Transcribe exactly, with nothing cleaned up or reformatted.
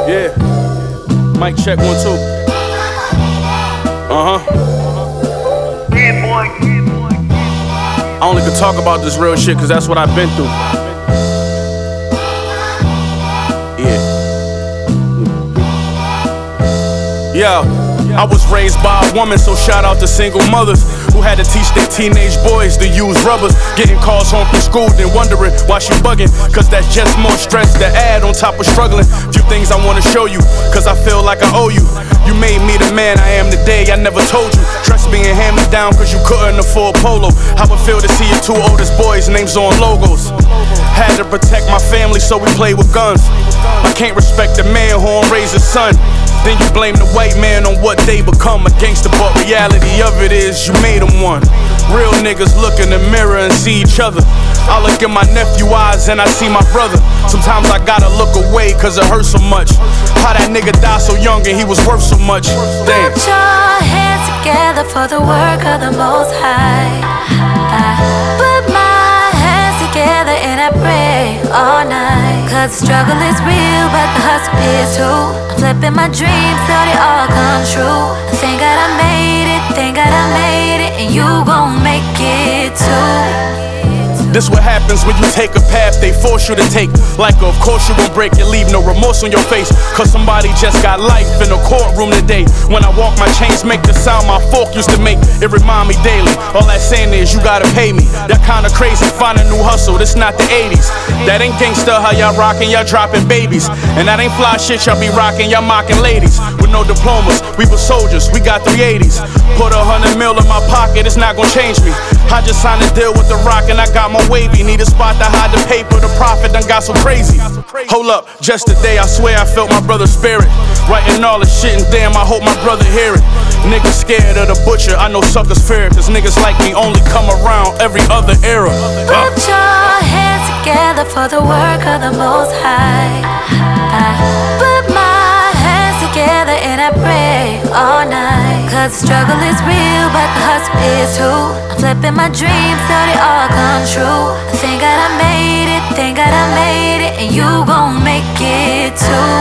Yeah. Mic check one, two. Uh-huh. Yeah, boy. I only could talk about this real shit cause that's what I've been through. Yeah. Yeah. I was raised by a woman, so shout out to single mothers who had to teach their teenage boys to use rubbers. Getting calls home from school, then wondering why she bugging. Cause that's just more stress to add on top of struggling. Few things I wanna show you, cause I feel like I owe you. You made me the man I am today, I never told you. Trust being hand-me down cause you couldn't afford polo. How it feel to see your two oldest boys' names on logos. Had to protect my family, so we played with guns. I can't respect the man who don't raise his son. Then you blame the white man on what they become. A gangster, but reality of it is you made them one. Real niggas look in the mirror and see each other. I look in my nephew's eyes and I see my brother. Sometimes I gotta look away cause it hurts so much. How that nigga died so young and he was worth so much. Damn. Put your hands together for the work of the Most High. I put my hands together and I pray all night. Cause the struggle is real but the hustle is too. I'm flipping my dreams till they all come true. Thank God I made it, thank God I made it, and you gon' make it too. This what happens when you take a path they force you to take. Like of course you gon' break and leave no remorse on your face. Cause somebody just got life in the courtroom today. When I walk my chains make the sound my fork used to make. It remind me daily, all that saying is you gotta pay me. That kinda crazy, find a new hustle, this not the eighties. That ain't gangsta how y'all rockin', y'all dropping babies. And that ain't fly shit y'all be rockin', y'all mocking ladies. With no diplomas, we were soldiers, we got three eighties. Put a hundred mil in my pocket, it's not gon' change me. I just signed a deal with the Rock and I got my wavy. Need a spot to hide the paper, the profit done got so crazy. Hold up, just today I swear I felt my brother's spirit. Writing all this shit and damn I hope my brother hear it. Niggas scared of the butcher, I know suckers fear it. Cause niggas like me only come around every other era. Put your hands together for the work of the Most High. I put my hands together and I pray all night. Cause the struggle is real but the hustle is too. I'm flipping my dreams till they all come true. Thank God I made it, thank God I made it, and you gon' make it too.